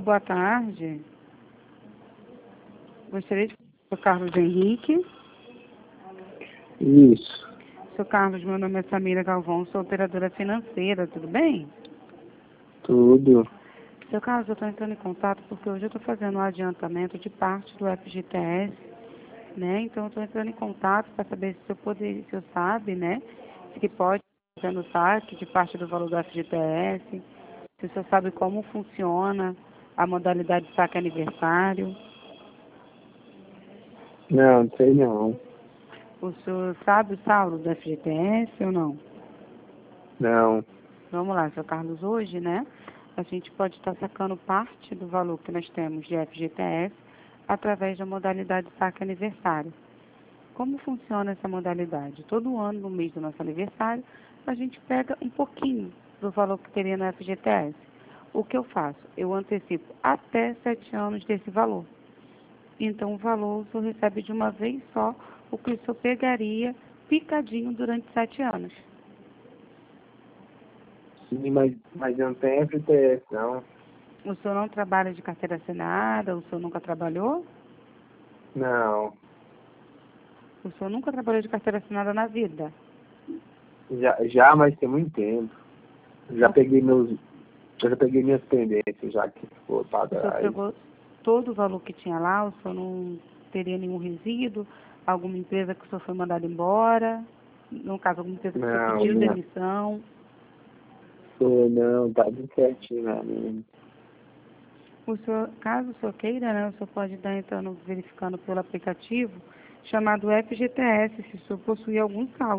boa tarde. Gostaria de falar com o Carlos Henrique. Isso, Seu Carlos, meu nome é Samira Galvão, sou operadora financeira, tudo bem? tudo. Seu Carlos, eu estou entrando em contato porque hoje eu estou fazendo um adiantamento de parte do FGTS, né? Então, eu estou entrando em contato para saber se se eu sabe, né? Se pode fazer no saque de parte do valor do FGTS, se o senhor sabe como funciona a modalidade de saque aniversário. Não sei não. O senhor sabe o saldo do FGTS ou não? Não. Vamos lá, seu Carlos, hoje, né? A gente pode estar sacando parte do valor que nós temos de FGTS através da modalidade saque aniversário. Como funciona essa modalidade? Todo ano, no mês do nosso aniversário, a gente pega um pouquinho do valor que teria no FGTS. O que eu faço? Eu antecipo até 7 anos desse valor. Então, o valor o senhor recebe de uma vez só o que o senhor pegaria picadinho durante 7 anos. Sim, mas eu não tenho FTS, não. O senhor não trabalha de carteira assinada? O senhor nunca trabalhou? Não. O senhor nunca trabalhou de carteira assinada na vida? Já, mas tem muito tempo. Eu já peguei minhas pendências, já que for O senhor pagar aí. pegou todo o valor que tinha lá? O senhor não teria nenhum resíduo? Alguma empresa que o senhor foi mandado embora? No caso, alguma empresa que o senhor Não, pediu não. demissão? Não, tá tudo certinho lá mesmo. O senhor, caso o senhor queira, né, o senhor pode estar entrando, verificando pelo aplicativo chamado FGTS, se o senhor possui algum saldo.